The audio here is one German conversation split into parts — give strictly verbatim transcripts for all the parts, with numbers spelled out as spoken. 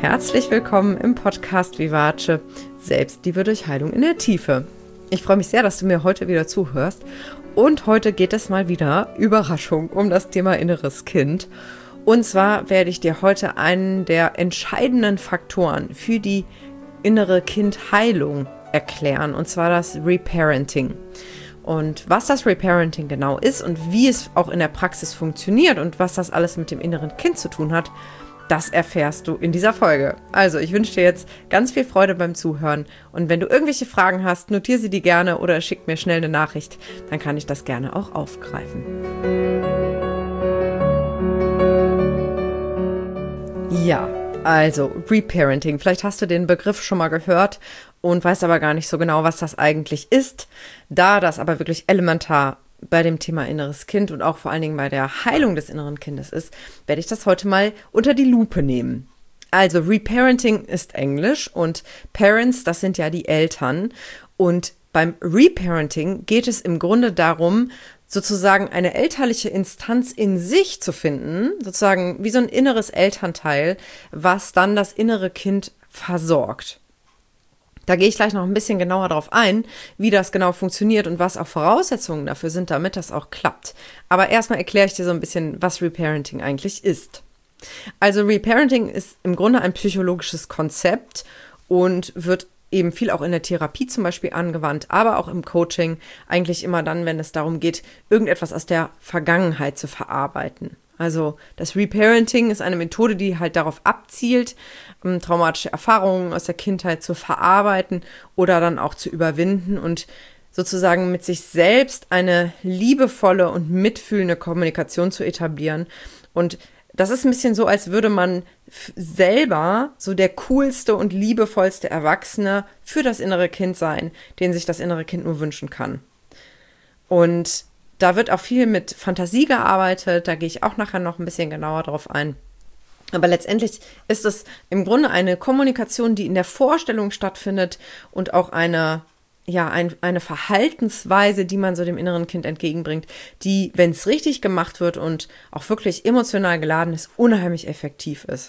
Herzlich willkommen im Podcast Vivace, Selbstliebe durch Heilung in der Tiefe. Ich freue mich sehr, dass du mir heute wieder zuhörst und heute geht es mal wieder, Überraschung, um das Thema inneres Kind. Und zwar werde ich dir heute einen der entscheidenden Faktoren für die innere Kindheilung erklären, und zwar das Reparenting. Und was das Reparenting genau ist und wie es auch in der Praxis funktioniert und was das alles mit dem inneren Kind zu tun hat, das erfährst du in dieser Folge. Also, ich wünsche dir jetzt ganz viel Freude beim Zuhören. Und wenn du irgendwelche Fragen hast, notiere sie dir gerne oder schick mir schnell eine Nachricht. Dann kann ich das gerne auch aufgreifen. Ja, also Reparenting. Vielleicht hast du den Begriff schon mal gehört und weißt aber gar nicht so genau, was das eigentlich ist. Da das aber wirklich elementar bei dem Thema inneres Kind und auch vor allen Dingen bei der Heilung des inneren Kindes ist, werde ich das heute mal unter die Lupe nehmen. Also Reparenting ist Englisch und Parents, das sind ja die Eltern. Und beim Reparenting geht es im Grunde darum, sozusagen eine elterliche Instanz in sich zu finden, sozusagen wie so ein inneres Elternteil, was dann das innere Kind versorgt. Da gehe ich gleich noch ein bisschen genauer darauf ein, wie das genau funktioniert und was auch Voraussetzungen dafür sind, damit das auch klappt. Aber erstmal erkläre ich dir so ein bisschen, was Reparenting eigentlich ist. Also Reparenting ist im Grunde ein psychologisches Konzept und wird eben viel auch in der Therapie zum Beispiel angewandt, aber auch im Coaching, eigentlich immer dann, wenn es darum geht, irgendetwas aus der Vergangenheit zu verarbeiten. Also das Reparenting ist eine Methode, die halt darauf abzielt, um traumatische Erfahrungen aus der Kindheit zu verarbeiten oder dann auch zu überwinden und sozusagen mit sich selbst eine liebevolle und mitfühlende Kommunikation zu etablieren. Und das ist ein bisschen so, als würde man f- selber so der coolste und liebevollste Erwachsene für das innere Kind sein, den sich das innere Kind nur wünschen kann. Und da wird auch viel mit Fantasie gearbeitet, da gehe ich auch nachher noch ein bisschen genauer drauf ein. Aber letztendlich ist es im Grunde eine Kommunikation, die in der Vorstellung stattfindet und auch eine, ja, ein, eine Verhaltensweise, die man so dem inneren Kind entgegenbringt, die, wenn es richtig gemacht wird und auch wirklich emotional geladen ist, unheimlich effektiv ist.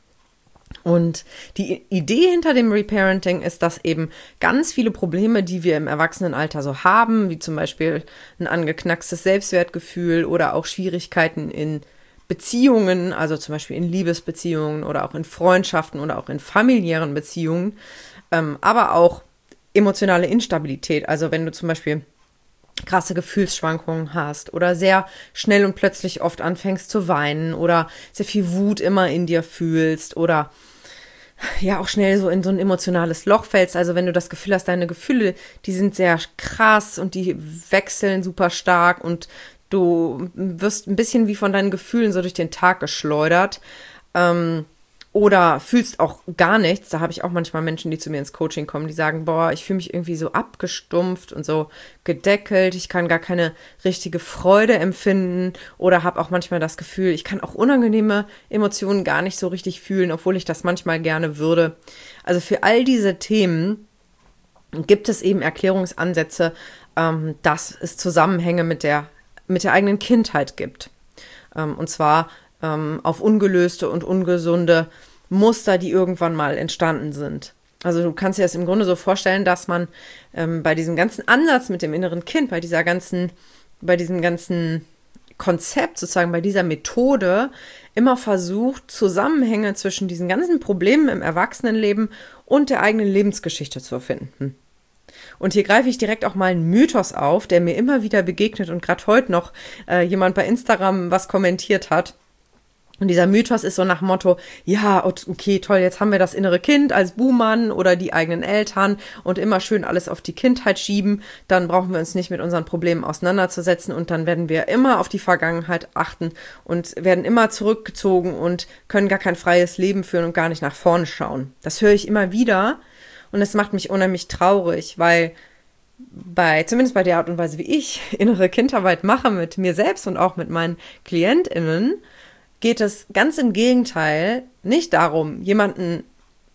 Und die Idee hinter dem Reparenting ist, dass eben ganz viele Probleme, die wir im Erwachsenenalter so haben, wie zum Beispiel ein angeknackstes Selbstwertgefühl oder auch Schwierigkeiten in Beziehungen, also zum Beispiel in Liebesbeziehungen oder auch in Freundschaften oder auch in familiären Beziehungen, ähm, aber auch emotionale Instabilität, also wenn du zum Beispiel krasse Gefühlsschwankungen hast oder sehr schnell und plötzlich oft anfängst zu weinen oder sehr viel Wut immer in dir fühlst oder ja auch schnell so in so ein emotionales Loch fällst. Also wenn du das Gefühl hast, deine Gefühle, die sind sehr krass und die wechseln super stark und du wirst ein bisschen wie von deinen Gefühlen so durch den Tag geschleudert, ähm, oder fühlst auch gar nichts. Da habe ich auch manchmal Menschen, die zu mir ins Coaching kommen, die sagen, boah, ich fühle mich irgendwie so abgestumpft und so gedeckelt. Ich kann gar keine richtige Freude empfinden oder habe auch manchmal das Gefühl, ich kann auch unangenehme Emotionen gar nicht so richtig fühlen, obwohl ich das manchmal gerne würde. Also für all diese Themen gibt es eben Erklärungsansätze, ähm, dass es Zusammenhänge mit der, mit der eigenen Kindheit gibt. Ähm, und zwar ähm, auf ungelöste und ungesunde Muster, die irgendwann mal entstanden sind. Also du kannst dir das im Grunde so vorstellen, dass man ähm, bei diesem ganzen Ansatz mit dem inneren Kind, bei dieser ganzen, bei diesem ganzen Konzept, sozusagen bei dieser Methode, immer versucht, Zusammenhänge zwischen diesen ganzen Problemen im Erwachsenenleben und der eigenen Lebensgeschichte zu finden. Und hier greife ich direkt auch mal einen Mythos auf, der mir immer wieder begegnet und gerade heute noch äh, jemand bei Instagram was kommentiert hat. Und dieser Mythos ist so nach dem Motto, ja, okay, toll, jetzt haben wir das innere Kind als Buhmann oder die eigenen Eltern und immer schön alles auf die Kindheit schieben, dann brauchen wir uns nicht mit unseren Problemen auseinanderzusetzen und dann werden wir immer auf die Vergangenheit achten und werden immer zurückgezogen und können gar kein freies Leben führen und gar nicht nach vorne schauen. Das höre ich immer wieder und es macht mich unheimlich traurig, weil bei, zumindest bei der Art und Weise, wie ich innere Kindarbeit mache mit mir selbst und auch mit meinen KlientInnen, geht es ganz im Gegenteil nicht darum, jemanden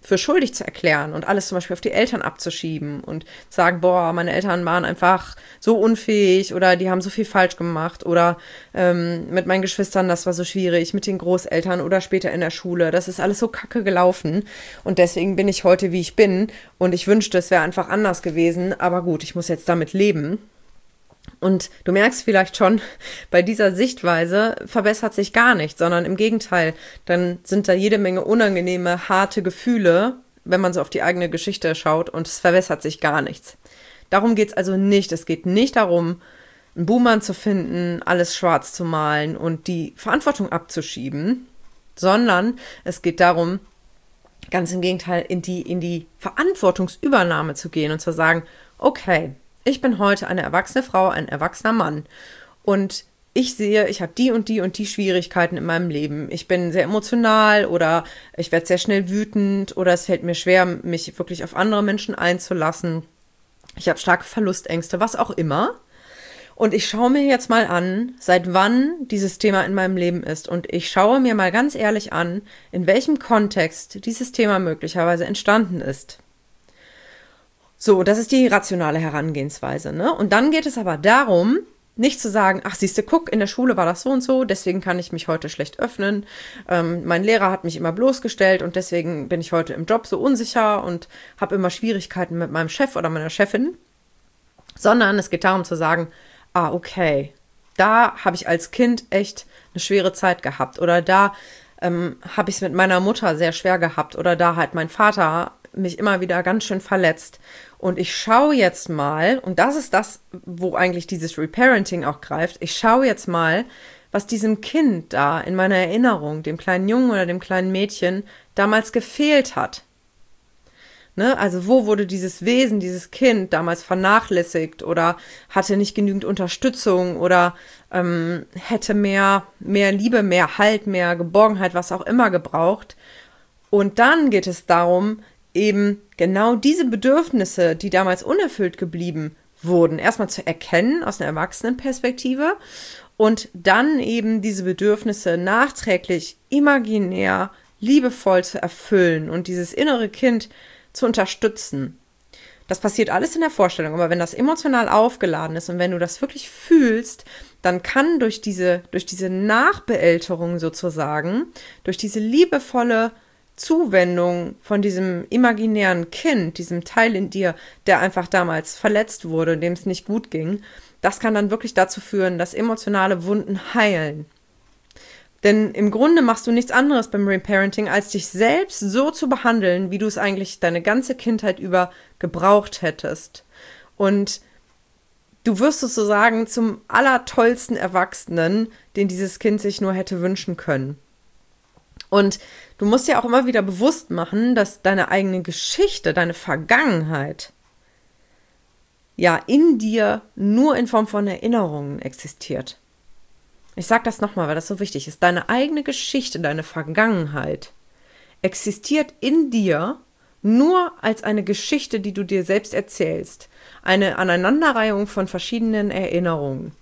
für schuldig zu erklären und alles zum Beispiel auf die Eltern abzuschieben und sagen, boah, meine Eltern waren einfach so unfähig oder die haben so viel falsch gemacht oder ähm, mit meinen Geschwistern, das war so schwierig, mit den Großeltern oder später in der Schule, das ist alles so kacke gelaufen und deswegen bin ich heute, wie ich bin und ich wünschte, es wäre einfach anders gewesen, aber gut, ich muss jetzt damit leben. Und du merkst vielleicht schon, bei dieser Sichtweise verbessert sich gar nichts, sondern im Gegenteil, dann sind da jede Menge unangenehme, harte Gefühle, wenn man so auf die eigene Geschichte schaut und es verbessert sich gar nichts. Darum geht's also nicht. Es geht nicht darum, einen Buhmann zu finden, alles schwarz zu malen und die Verantwortung abzuschieben, sondern es geht darum, ganz im Gegenteil, in die, in die Verantwortungsübernahme zu gehen und zu sagen, okay, ich bin heute eine erwachsene Frau, ein erwachsener Mann und ich sehe, ich habe die und die und die Schwierigkeiten in meinem Leben. Ich bin sehr emotional oder ich werde sehr schnell wütend oder es fällt mir schwer, mich wirklich auf andere Menschen einzulassen. Ich habe starke Verlustängste, was auch immer. Und ich schaue mir jetzt mal an, seit wann dieses Thema in meinem Leben ist. Und ich schaue mir mal ganz ehrlich an, in welchem Kontext dieses Thema möglicherweise entstanden ist. So, das ist die rationale Herangehensweise, ne? Und dann geht es aber darum, nicht zu sagen, ach siehste, guck, in der Schule war das so und so, deswegen kann ich mich heute schlecht öffnen. Ähm, mein Lehrer hat mich immer bloßgestellt und deswegen bin ich heute im Job so unsicher und habe immer Schwierigkeiten mit meinem Chef oder meiner Chefin. Sondern es geht darum zu sagen, ah, okay, da habe ich als Kind echt eine schwere Zeit gehabt oder da ähm, habe ich es mit meiner Mutter sehr schwer gehabt oder da hat mein Vater mich immer wieder ganz schön verletzt. Und ich schaue jetzt mal, und das ist das, wo eigentlich dieses Reparenting auch greift, ich schaue jetzt mal, was diesem Kind da in meiner Erinnerung, dem kleinen Jungen oder dem kleinen Mädchen, damals gefehlt hat. Ne? Also wo wurde dieses Wesen, dieses Kind damals vernachlässigt oder hatte nicht genügend Unterstützung oder ähm, hätte mehr, mehr Liebe, mehr Halt, mehr Geborgenheit, was auch immer gebraucht. Und dann geht es darum, eben genau diese Bedürfnisse, die damals unerfüllt geblieben wurden, erstmal zu erkennen aus einer Erwachsenenperspektive und dann eben diese Bedürfnisse nachträglich, imaginär, liebevoll zu erfüllen und dieses innere Kind zu unterstützen. Das passiert alles in der Vorstellung, aber wenn das emotional aufgeladen ist und wenn du das wirklich fühlst, dann kann durch diese, durch diese Nachbeälterung sozusagen, durch diese liebevolle Zuwendung von diesem imaginären Kind, diesem Teil in dir, der einfach damals verletzt wurde, dem es nicht gut ging, das kann dann wirklich dazu führen, dass emotionale Wunden heilen. Denn im Grunde machst du nichts anderes beim Reparenting, als dich selbst so zu behandeln, wie du es eigentlich deine ganze Kindheit über gebraucht hättest. Und du wirst sozusagen zum allertollsten Erwachsenen, den dieses Kind sich nur hätte wünschen können. Und du musst dir auch immer wieder bewusst machen, dass deine eigene Geschichte, deine Vergangenheit ja in dir nur in Form von Erinnerungen existiert. Ich sage das nochmal, weil das so wichtig ist. Deine eigene Geschichte, deine Vergangenheit existiert in dir nur als eine Geschichte, die du dir selbst erzählst. Eine Aneinanderreihung von verschiedenen Erinnerungen.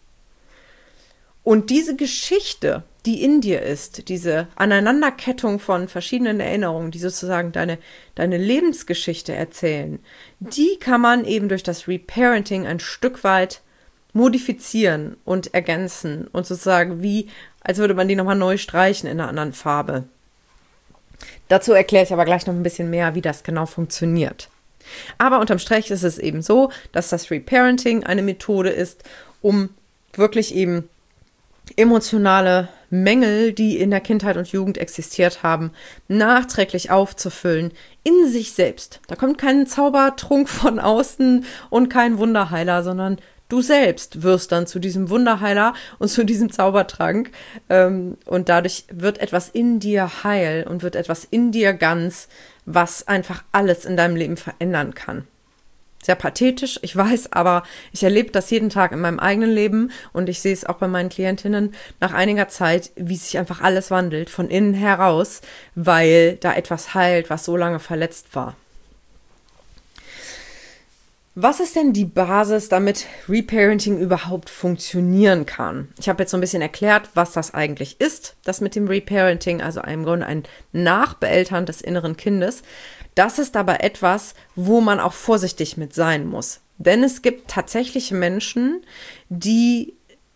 Und diese Geschichte, die in dir ist, diese Aneinanderkettung von verschiedenen Erinnerungen, die sozusagen deine, deine Lebensgeschichte erzählen, die kann man eben durch das Reparenting ein Stück weit modifizieren und ergänzen und sozusagen wie, als würde man die nochmal neu streichen in einer anderen Farbe. Dazu erkläre ich aber gleich noch ein bisschen mehr, wie das genau funktioniert. Aber unterm Strich ist es eben so, dass das Reparenting eine Methode ist, um wirklich eben emotionale Mängel, die in der Kindheit und Jugend existiert haben, nachträglich aufzufüllen in sich selbst. Da kommt kein Zaubertrunk von außen und kein Wunderheiler, sondern du selbst wirst dann zu diesem Wunderheiler und zu diesem Zaubertrank ähm, und dadurch wird etwas in dir heil und wird etwas in dir ganz, was einfach alles in deinem Leben verändern kann. Sehr pathetisch, ich weiß, aber ich erlebe das jeden Tag in meinem eigenen Leben und ich sehe es auch bei meinen Klientinnen nach einiger Zeit, wie sich einfach alles wandelt, von innen heraus, weil da etwas heilt, was so lange verletzt war. Was ist denn die Basis, damit Reparenting überhaupt funktionieren kann? Ich habe jetzt so ein bisschen erklärt, was das eigentlich ist, das mit dem Reparenting, also im Grunde ein Nachbeeltern des inneren Kindes. Das ist aber etwas, wo man auch vorsichtig mit sein muss. Denn es gibt tatsächlich Menschen, die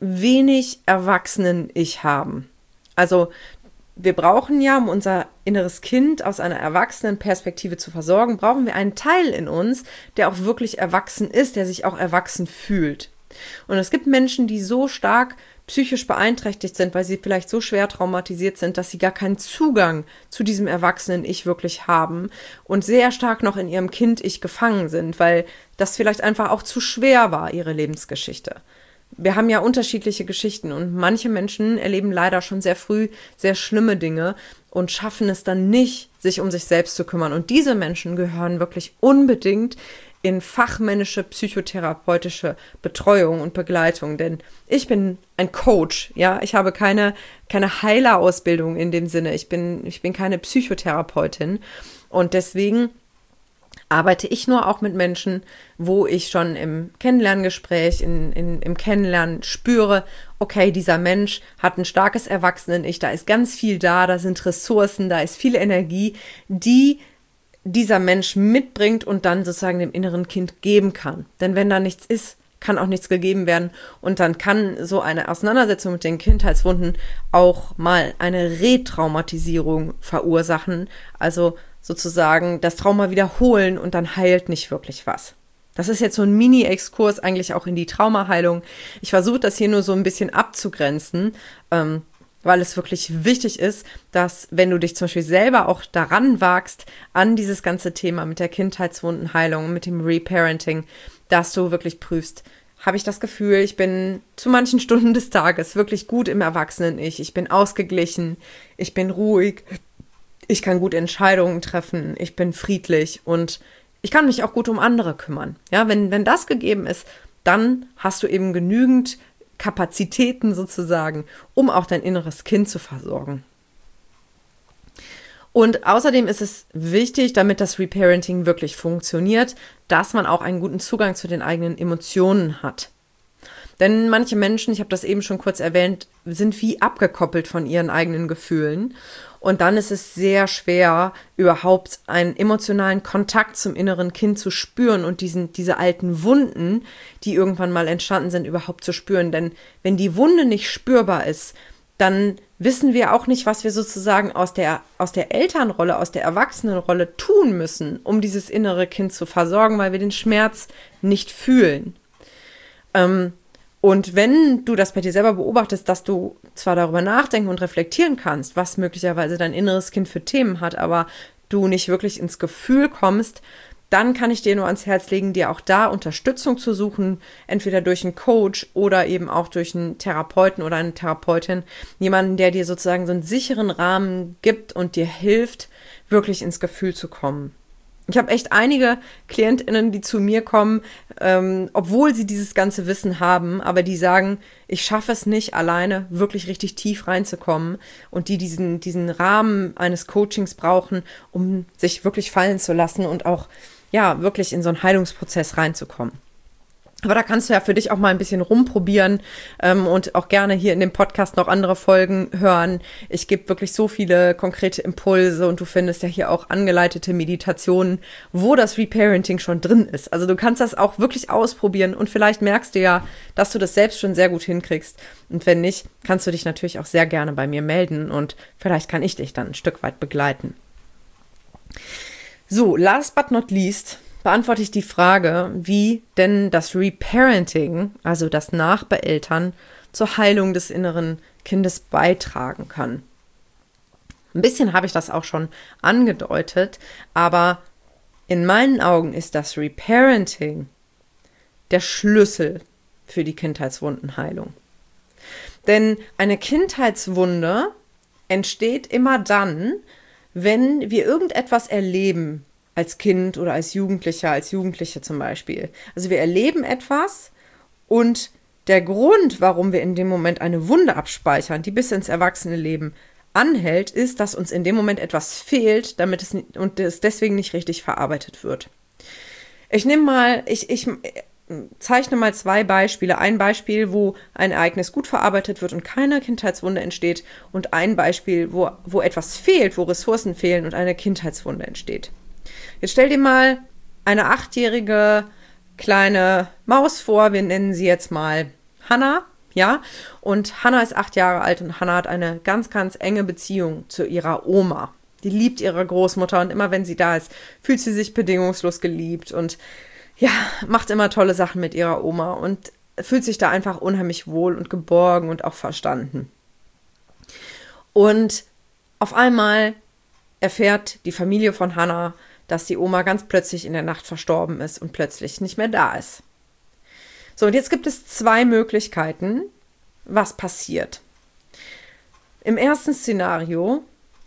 wenig Erwachsenen-Ich haben. Also wir brauchen ja, um unser inneres Kind aus einer erwachsenen Perspektive zu versorgen, brauchen wir einen Teil in uns, der auch wirklich erwachsen ist, der sich auch erwachsen fühlt. Und es gibt Menschen, die so stark psychisch beeinträchtigt sind, weil sie vielleicht so schwer traumatisiert sind, dass sie gar keinen Zugang zu diesem erwachsenen Ich wirklich haben und sehr stark noch in ihrem Kind-Ich gefangen sind, weil das vielleicht einfach auch zu schwer war, ihre Lebensgeschichte. Wir haben ja unterschiedliche Geschichten und manche Menschen erleben leider schon sehr früh sehr schlimme Dinge und schaffen es dann nicht, sich um sich selbst zu kümmern. Und diese Menschen gehören wirklich unbedingt in fachmännische psychotherapeutische Betreuung und Begleitung, denn ich bin ein Coach, ja, ich habe keine, keine Heilerausbildung in dem Sinne, ich bin, ich bin keine Psychotherapeutin und deswegen arbeite ich nur auch mit Menschen, wo ich schon im Kennenlerngespräch, in, in, im Kennenlernen spüre, okay, dieser Mensch hat ein starkes Erwachsenen-Ich, da ist ganz viel da, da sind Ressourcen, da ist viel Energie, die dieser Mensch mitbringt und dann sozusagen dem inneren Kind geben kann. Denn wenn da nichts ist, kann auch nichts gegeben werden und dann kann so eine Auseinandersetzung mit den Kindheitswunden auch mal eine Retraumatisierung verursachen, also sozusagen das Trauma wiederholen und dann heilt nicht wirklich was. Das ist jetzt so ein Mini-Exkurs eigentlich auch in die Traumaheilung. Ich versuche das hier nur so ein bisschen abzugrenzen, ähm, weil es wirklich wichtig ist, dass wenn du dich zum Beispiel selber auch daran wagst, an dieses ganze Thema mit der Kindheitswundenheilung, mit dem Reparenting, dass du wirklich prüfst, habe ich das Gefühl, ich bin zu manchen Stunden des Tages wirklich gut im Erwachsenen-Ich, ich bin ausgeglichen, ich bin ruhig, ich kann gut Entscheidungen treffen, ich bin friedlich und ich kann mich auch gut um andere kümmern. Ja, wenn, wenn das gegeben ist, dann hast du eben genügend Kapazitäten sozusagen, um auch dein inneres Kind zu versorgen. Und außerdem ist es wichtig, damit das Reparenting wirklich funktioniert, dass man auch einen guten Zugang zu den eigenen Emotionen hat. Denn manche Menschen, ich habe das eben schon kurz erwähnt, sind wie abgekoppelt von ihren eigenen Gefühlen. Und dann ist es sehr schwer, überhaupt einen emotionalen Kontakt zum inneren Kind zu spüren und diesen, diese alten Wunden, die irgendwann mal entstanden sind, überhaupt zu spüren. Denn wenn die Wunde nicht spürbar ist, dann wissen wir auch nicht, was wir sozusagen aus der, aus der Elternrolle, aus der Erwachsenenrolle tun müssen, um dieses innere Kind zu versorgen, weil wir den Schmerz nicht fühlen. Ähm, Und wenn du das bei dir selber beobachtest, dass du zwar darüber nachdenken und reflektieren kannst, was möglicherweise dein inneres Kind für Themen hat, aber du nicht wirklich ins Gefühl kommst, dann kann ich dir nur ans Herz legen, dir auch da Unterstützung zu suchen, entweder durch einen Coach oder eben auch durch einen Therapeuten oder eine Therapeutin, jemanden, der dir sozusagen so einen sicheren Rahmen gibt und dir hilft, wirklich ins Gefühl zu kommen. Ich habe echt einige KlientInnen, die zu mir kommen, ähm, obwohl sie dieses ganze Wissen haben, aber die sagen, ich schaffe es nicht, alleine wirklich richtig tief reinzukommen und die diesen, diesen Rahmen eines Coachings brauchen, um sich wirklich fallen zu lassen und auch ja wirklich in so einen Heilungsprozess reinzukommen. Aber da kannst du ja für dich auch mal ein bisschen rumprobieren ähm, und auch gerne hier in dem Podcast noch andere Folgen hören. Ich gebe wirklich so viele konkrete Impulse und du findest ja hier auch angeleitete Meditationen, wo das Reparenting schon drin ist. Also du kannst das auch wirklich ausprobieren und vielleicht merkst du ja, dass du das selbst schon sehr gut hinkriegst. Und wenn nicht, kannst du dich natürlich auch sehr gerne bei mir melden und vielleicht kann ich dich dann ein Stück weit begleiten. So, last but not least beantworte ich die Frage, wie denn das Reparenting, also das Nachbeeltern, zur Heilung des inneren Kindes beitragen kann. Ein bisschen habe ich das auch schon angedeutet, aber in meinen Augen ist das Reparenting der Schlüssel für die Kindheitswundenheilung. Denn eine Kindheitswunde entsteht immer dann, wenn wir irgendetwas erleben, als Kind oder als Jugendlicher, als Jugendliche zum Beispiel. Also wir erleben etwas und der Grund, warum wir in dem Moment eine Wunde abspeichern, die bis ins Erwachsenenleben anhält, ist, dass uns in dem Moment etwas fehlt, damit es und es deswegen nicht richtig verarbeitet wird. Ich nehme mal, ich, ich zeichne mal zwei Beispiele. Ein Beispiel, wo ein Ereignis gut verarbeitet wird und keine Kindheitswunde entsteht. Und ein Beispiel, wo, wo etwas fehlt, wo Ressourcen fehlen und eine Kindheitswunde entsteht. Jetzt stell dir mal eine achtjährige kleine Maus vor. Wir nennen sie jetzt mal Hannah. Ja, und Hannah ist acht Jahre alt und Hannah hat eine ganz, ganz enge Beziehung zu ihrer Oma. Die liebt ihre Großmutter und immer wenn sie da ist, fühlt sie sich bedingungslos geliebt und ja, macht immer tolle Sachen mit ihrer Oma und fühlt sich da einfach unheimlich wohl und geborgen und auch verstanden. Und auf einmal erfährt die Familie von Hannah, dass die Oma ganz plötzlich in der Nacht verstorben ist und plötzlich nicht mehr da ist. So, und jetzt gibt es zwei Möglichkeiten, was passiert. Im ersten Szenario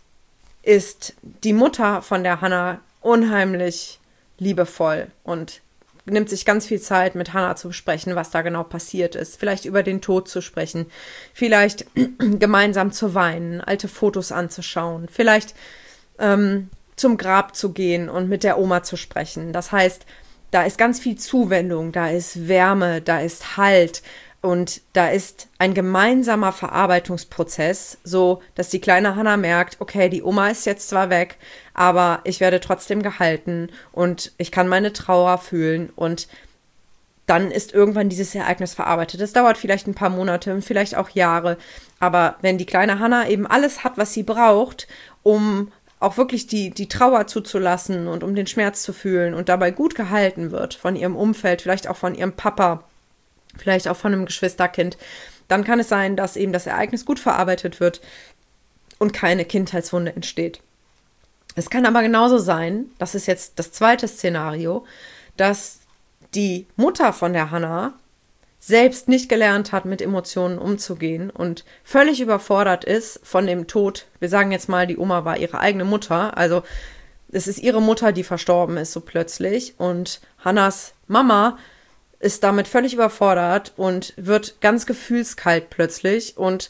ist die Mutter von der Hannah unheimlich liebevoll und nimmt sich ganz viel Zeit, mit Hannah zu besprechen, was da genau passiert ist. Vielleicht über den Tod zu sprechen, vielleicht gemeinsam zu weinen, alte Fotos anzuschauen, vielleicht ähm, zum Grab zu gehen und mit der Oma zu sprechen. Das heißt, da ist ganz viel Zuwendung, da ist Wärme, da ist Halt und da ist ein gemeinsamer Verarbeitungsprozess, so dass die kleine Hannah merkt, okay, die Oma ist jetzt zwar weg, aber ich werde trotzdem gehalten und ich kann meine Trauer fühlen und dann ist irgendwann dieses Ereignis verarbeitet. Das dauert vielleicht ein paar Monate, vielleicht auch Jahre, aber wenn die kleine Hannah eben alles hat, was sie braucht, um auch wirklich die, die Trauer zuzulassen und um den Schmerz zu fühlen und dabei gut gehalten wird von ihrem Umfeld, vielleicht auch von ihrem Papa, vielleicht auch von einem Geschwisterkind, dann kann es sein, dass eben das Ereignis gut verarbeitet wird und keine Kindheitswunde entsteht. Es kann aber genauso sein, das ist jetzt das zweite Szenario, dass die Mutter von der Hannah selbst nicht gelernt hat, mit Emotionen umzugehen und völlig überfordert ist von dem Tod. Wir sagen jetzt mal, die Oma war ihre eigene Mutter, also es ist ihre Mutter, die verstorben ist so plötzlich und Hannahs Mama ist damit völlig überfordert und wird ganz gefühlskalt plötzlich und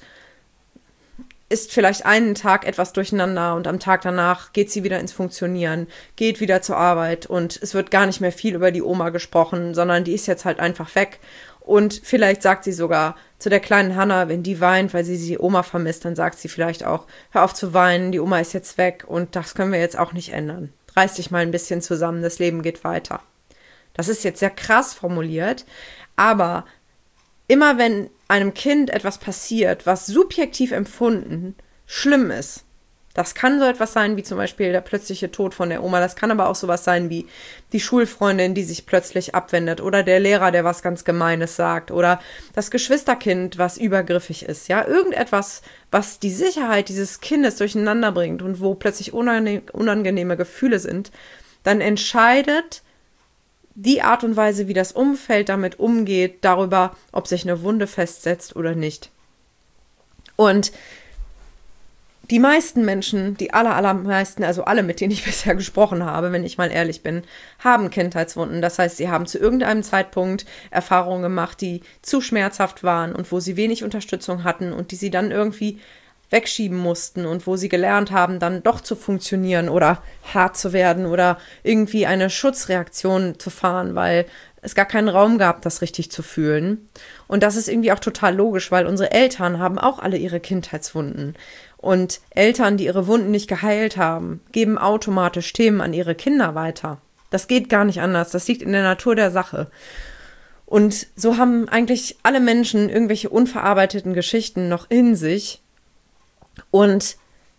ist vielleicht einen Tag etwas durcheinander und am Tag danach geht sie wieder ins Funktionieren, geht wieder zur Arbeit und es wird gar nicht mehr viel über die Oma gesprochen, sondern die ist jetzt halt einfach weg. Und vielleicht sagt sie sogar zu der kleinen Hannah, wenn die weint, weil sie die Oma vermisst, dann sagt sie vielleicht auch, hör auf zu weinen, die Oma ist jetzt weg und das können wir jetzt auch nicht ändern. Reiß dich mal ein bisschen zusammen, das Leben geht weiter. Das ist jetzt sehr krass formuliert, aber immer wenn einem Kind etwas passiert, was subjektiv empfunden schlimm ist, das kann so etwas sein wie zum Beispiel der plötzliche Tod von der Oma, das kann aber auch sowas sein wie die Schulfreundin, die sich plötzlich abwendet oder der Lehrer, der was ganz Gemeines sagt oder das Geschwisterkind, was übergriffig ist, ja, irgendetwas, was die Sicherheit dieses Kindes durcheinander bringt und wo plötzlich unangenehme Gefühle sind, dann entscheidet die Art und Weise, wie das Umfeld damit umgeht, darüber, ob sich eine Wunde festsetzt oder nicht. Und die meisten Menschen, die aller, allermeisten, also alle, mit denen ich bisher gesprochen habe, wenn ich mal ehrlich bin, haben Kindheitswunden. Das heißt, sie haben zu irgendeinem Zeitpunkt Erfahrungen gemacht, die zu schmerzhaft waren und wo sie wenig Unterstützung hatten und die sie dann irgendwie wegschieben mussten und wo sie gelernt haben, dann doch zu funktionieren oder hart zu werden oder irgendwie eine Schutzreaktion zu fahren, weil es gar keinen Raum gab, das richtig zu fühlen. Und das ist irgendwie auch total logisch, weil unsere Eltern haben auch alle ihre Kindheitswunden. Und Eltern, die ihre Wunden nicht geheilt haben, geben automatisch Themen an ihre Kinder weiter. Das geht gar nicht anders. Das liegt in der Natur der Sache. Und so haben eigentlich alle Menschen irgendwelche unverarbeiteten Geschichten noch in sich. Und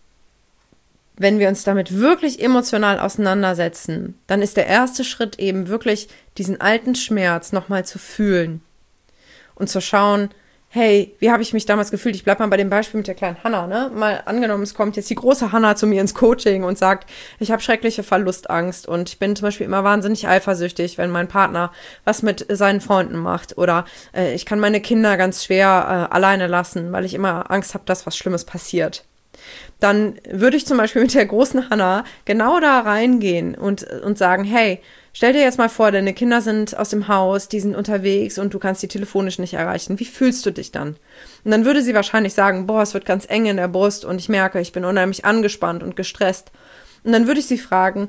wenn wir uns damit wirklich emotional auseinandersetzen, dann ist der erste Schritt eben wirklich, diesen alten Schmerz nochmal zu fühlen und zu schauen, hey, wie habe ich mich damals gefühlt? Ich bleibe mal bei dem Beispiel mit der kleinen Hannah, ne? Mal angenommen, es kommt jetzt die große Hannah zu mir ins Coaching und sagt, ich habe schreckliche Verlustangst und ich bin zum Beispiel immer wahnsinnig eifersüchtig, wenn mein Partner was mit seinen Freunden macht oder äh, ich kann meine Kinder ganz schwer äh, alleine lassen, weil ich immer Angst habe, dass was Schlimmes passiert. Dann würde ich zum Beispiel mit der großen Hannah genau da reingehen und, und sagen, hey, stell dir jetzt mal vor, deine Kinder sind aus dem Haus, die sind unterwegs und du kannst die telefonisch nicht erreichen. Wie fühlst du dich dann? Und dann würde sie wahrscheinlich sagen, boah, es wird ganz eng in der Brust und ich merke, ich bin unheimlich angespannt und gestresst. Und dann würde ich sie fragen,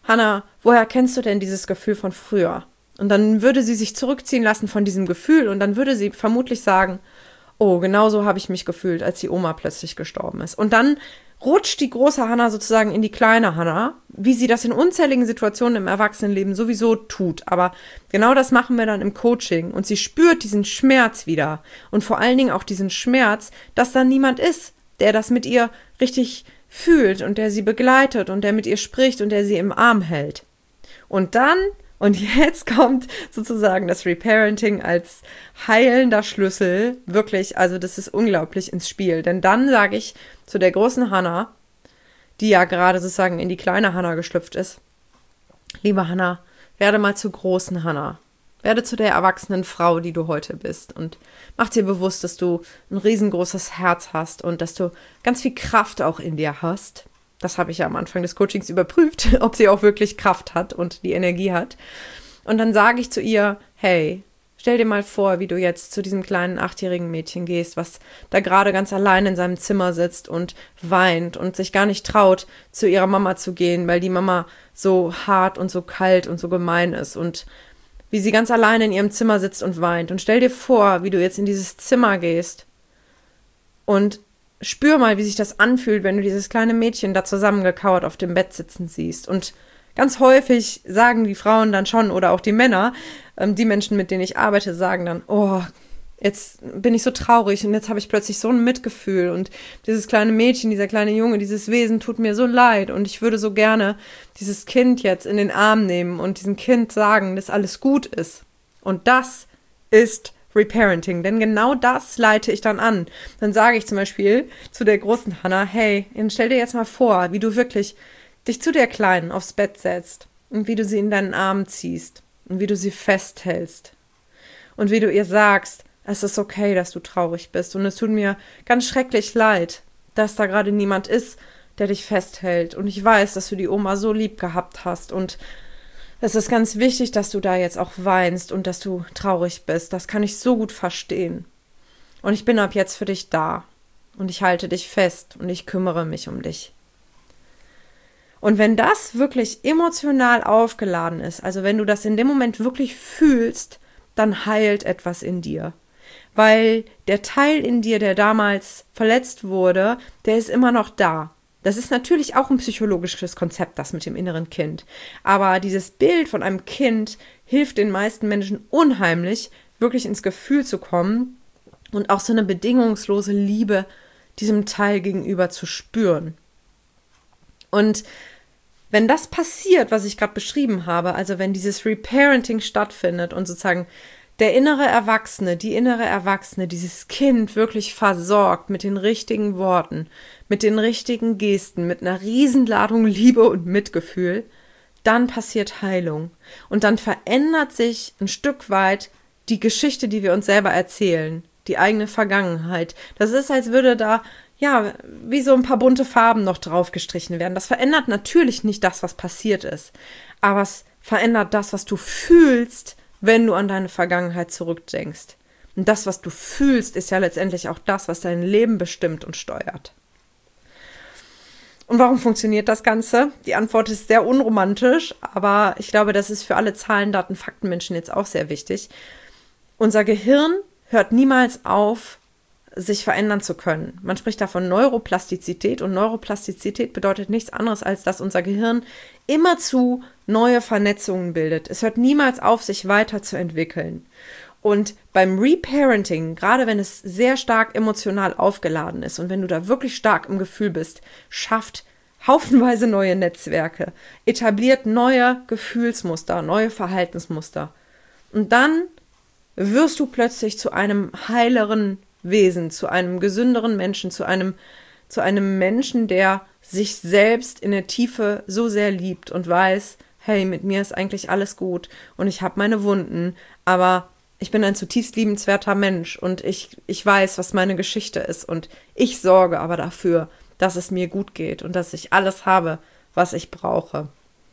Hannah, woher kennst du denn dieses Gefühl von früher? Und dann würde sie sich zurückziehen lassen von diesem Gefühl und dann würde sie vermutlich sagen, oh, genau so habe ich mich gefühlt, als die Oma plötzlich gestorben ist. Und dann rutscht die große Hannah sozusagen in die kleine Hannah, wie sie das in unzähligen Situationen im Erwachsenenleben sowieso tut. Aber genau das machen wir dann im Coaching. Und sie spürt diesen Schmerz wieder. Und vor allen Dingen auch diesen Schmerz, dass da niemand ist, der das mit ihr richtig fühlt und der sie begleitet und der mit ihr spricht und der sie im Arm hält. Und dann, und jetzt kommt sozusagen das Reparenting als heilender Schlüssel, wirklich, also das ist unglaublich ins Spiel. Denn dann sage ich zu der großen Hannah, die ja gerade sozusagen in die kleine Hannah geschlüpft ist, liebe Hannah, werde mal zur großen Hannah. Werde zu der erwachsenen Frau, die du heute bist, und mach dir bewusst, dass du ein riesengroßes Herz hast und dass du ganz viel Kraft auch in dir hast. Das habe ich ja am Anfang des Coachings überprüft, ob sie auch wirklich Kraft hat und die Energie hat. Und dann sage ich zu ihr, hey, stell dir mal vor, wie du jetzt zu diesem kleinen achtjährigen Mädchen gehst, was da gerade ganz allein in seinem Zimmer sitzt und weint und sich gar nicht traut, zu ihrer Mama zu gehen, weil die Mama so hart und so kalt und so gemein ist und wie sie ganz allein in ihrem Zimmer sitzt und weint. Und stell dir vor, wie du jetzt in dieses Zimmer gehst und spür mal, wie sich das anfühlt, wenn du dieses kleine Mädchen da zusammengekauert auf dem Bett sitzen siehst. Und ganz häufig sagen die Frauen dann schon, oder auch die Männer, ähm, die Menschen, mit denen ich arbeite, sagen dann, oh, jetzt bin ich so traurig und jetzt habe ich plötzlich so ein Mitgefühl und dieses kleine Mädchen, dieser kleine Junge, dieses Wesen tut mir so leid und ich würde so gerne dieses Kind jetzt in den Arm nehmen und diesem Kind sagen, dass alles gut ist. Und das ist Reparenting, denn genau das leite ich dann an. Dann sage ich zum Beispiel zu der großen Hannah, hey, stell dir jetzt mal vor, wie du wirklich dich zu der Kleinen aufs Bett setzt und wie du sie in deinen Arm ziehst und wie du sie festhältst und wie du ihr sagst, es ist okay, dass du traurig bist und es tut mir ganz schrecklich leid, dass da gerade niemand ist, der dich festhält und ich weiß, dass du die Oma so lieb gehabt hast und es ist ganz wichtig, dass du da jetzt auch weinst und dass du traurig bist. Das kann ich so gut verstehen. Und ich bin ab jetzt für dich da. Und ich halte dich fest und ich kümmere mich um dich. Und wenn das wirklich emotional aufgeladen ist, also wenn du das in dem Moment wirklich fühlst, dann heilt etwas in dir. Weil der Teil in dir, der damals verletzt wurde, der ist immer noch da. Das ist natürlich auch ein psychologisches Konzept, das mit dem inneren Kind. Aber dieses Bild von einem Kind hilft den meisten Menschen unheimlich, wirklich ins Gefühl zu kommen und auch so eine bedingungslose Liebe diesem Teil gegenüber zu spüren. Und wenn das passiert, was ich gerade beschrieben habe, also wenn dieses Reparenting stattfindet und sozusagen der innere Erwachsene, die innere Erwachsene, dieses Kind wirklich versorgt mit den richtigen Worten, mit den richtigen Gesten, mit einer Riesenladung Liebe und Mitgefühl, dann passiert Heilung. Und dann verändert sich ein Stück weit die Geschichte, die wir uns selber erzählen, die eigene Vergangenheit. Das ist, als würde da, ja, wie so ein paar bunte Farben noch drauf gestrichen werden. Das verändert natürlich nicht das, was passiert ist, aber es verändert das, was du fühlst, wenn du an deine Vergangenheit zurückdenkst. Und das, was du fühlst, ist ja letztendlich auch das, was dein Leben bestimmt und steuert. Und warum funktioniert das Ganze? Die Antwort ist sehr unromantisch, aber ich glaube, das ist für alle Zahlen, Daten, Faktenmenschen jetzt auch sehr wichtig. Unser Gehirn hört niemals auf, sich verändern zu können. Man spricht da von Neuroplastizität und Neuroplastizität bedeutet nichts anderes, als dass unser Gehirn immerzu neue Vernetzungen bildet. Es hört niemals auf, sich weiterzuentwickeln. Und beim Reparenting, gerade wenn es sehr stark emotional aufgeladen ist und wenn du da wirklich stark im Gefühl bist, schafft haufenweise neue Netzwerke, etabliert neue Gefühlsmuster, neue Verhaltensmuster. Und dann wirst du plötzlich zu einem heileren Wesen, zu einem gesünderen Menschen, zu einem, zu einem Menschen, der sich selbst in der Tiefe so sehr liebt und weiß, hey, mit mir ist eigentlich alles gut und ich habe meine Wunden, aber ich bin ein zutiefst liebenswerter Mensch und ich, ich weiß, was meine Geschichte ist und ich sorge aber dafür, dass es mir gut geht und dass ich alles habe, was ich brauche.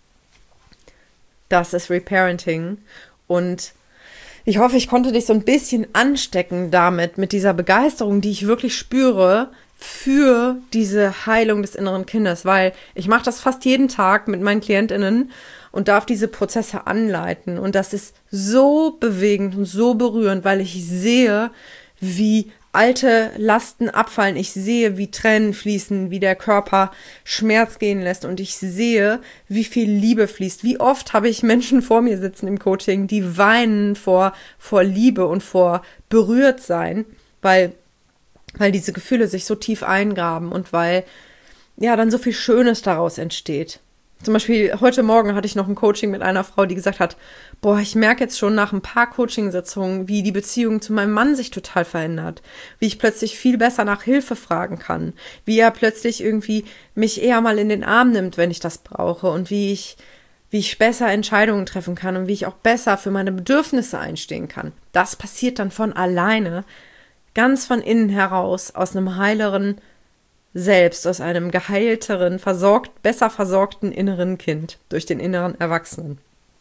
Das ist Reparenting und ich hoffe, ich konnte dich so ein bisschen anstecken damit, mit dieser Begeisterung, die ich wirklich spüre, für diese Heilung des inneren Kindes, weil ich mache das fast jeden Tag mit meinen KlientInnen und darf diese Prozesse anleiten. Und das ist so bewegend und so berührend, weil ich sehe, wie alte Lasten abfallen. Ich sehe, wie Tränen fließen, wie der Körper Schmerz gehen lässt. Und ich sehe, wie viel Liebe fließt. Wie oft habe ich Menschen vor mir sitzen im Coaching, die weinen vor, vor Liebe und vor berührt sein, weil weil diese Gefühle sich so tief eingraben und weil ja dann so viel Schönes daraus entsteht. Zum Beispiel heute Morgen hatte ich noch ein Coaching mit einer Frau, die gesagt hat, boah, ich merke jetzt schon nach ein paar Coachingsitzungen, wie die Beziehung zu meinem Mann sich total verändert, wie ich plötzlich viel besser nach Hilfe fragen kann, wie er plötzlich irgendwie mich eher mal in den Arm nimmt, wenn ich das brauche und wie ich, wie ich besser Entscheidungen treffen kann und wie ich auch besser für meine Bedürfnisse einstehen kann. Das passiert dann von alleine, ganz von innen heraus, aus einem heileren Selbst, aus einem geheilteren, versorgt, besser versorgten inneren Kind, durch den inneren Erwachsenen.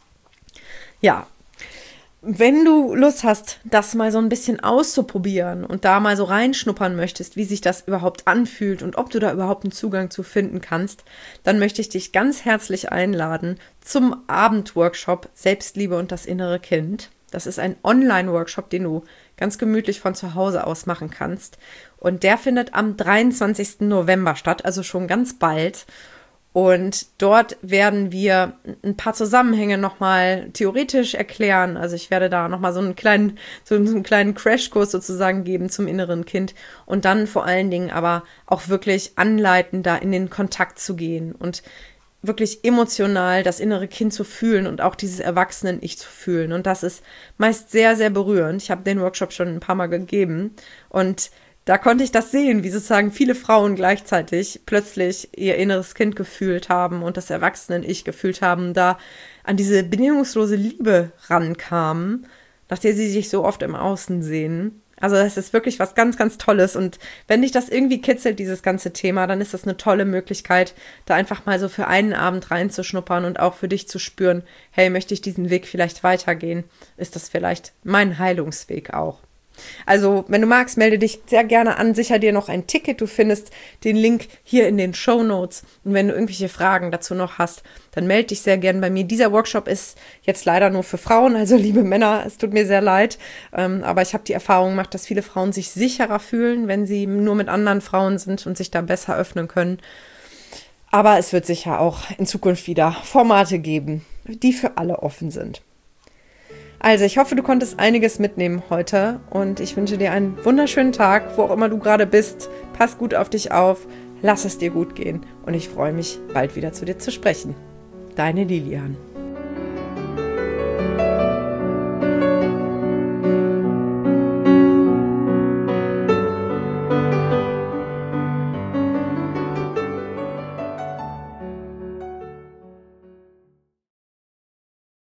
Ja, wenn du Lust hast, das mal so ein bisschen auszuprobieren und da mal so reinschnuppern möchtest, wie sich das überhaupt anfühlt und ob du da überhaupt einen Zugang zu finden kannst, dann möchte ich dich ganz herzlich einladen zum Abendworkshop Selbstliebe und das innere Kind. Das ist ein Online-Workshop, den du ganz gemütlich von zu Hause aus machen kannst. Und der findet am dreiundzwanzigsten November statt, also schon ganz bald. Und dort werden wir ein paar Zusammenhänge nochmal theoretisch erklären. Also ich werde da nochmal so einen kleinen, so einen kleinen Crashkurs sozusagen geben zum inneren Kind. Und dann vor allen Dingen aber auch wirklich anleiten, da in den Kontakt zu gehen und wirklich emotional das innere Kind zu fühlen und auch dieses Erwachsenen-Ich zu fühlen. Und das ist meist sehr, sehr berührend. Ich habe den Workshop schon ein paar Mal gegeben und da konnte ich das sehen, wie sozusagen viele Frauen gleichzeitig plötzlich ihr inneres Kind gefühlt haben und das Erwachsenen-Ich gefühlt haben, da an diese bedingungslose Liebe rankamen, nach der sie sich so oft im Außen sehen. Also das ist wirklich was ganz, ganz Tolles und wenn dich das irgendwie kitzelt, dieses ganze Thema, dann ist das eine tolle Möglichkeit, da einfach mal so für einen Abend reinzuschnuppern und auch für dich zu spüren, hey, möchte ich diesen Weg vielleicht weitergehen? Ist das vielleicht mein Heilungsweg auch? Also, wenn du magst, melde dich sehr gerne an, sicher dir noch ein Ticket. Du findest den Link hier in den Shownotes. Und wenn du irgendwelche Fragen dazu noch hast, dann melde dich sehr gerne bei mir. Dieser Workshop ist jetzt leider nur für Frauen, also liebe Männer, es tut mir sehr leid. Ähm, aber ich habe die Erfahrung gemacht, dass viele Frauen sich sicherer fühlen, wenn sie nur mit anderen Frauen sind und sich da besser öffnen können. Aber es wird sicher auch in Zukunft wieder Formate geben, die für alle offen sind. Also, ich hoffe, du konntest einiges mitnehmen heute und ich wünsche dir einen wunderschönen Tag, wo auch immer du gerade bist. Pass gut auf dich auf, lass es dir gut gehen und ich freue mich, bald wieder zu dir zu sprechen. Deine Lilian.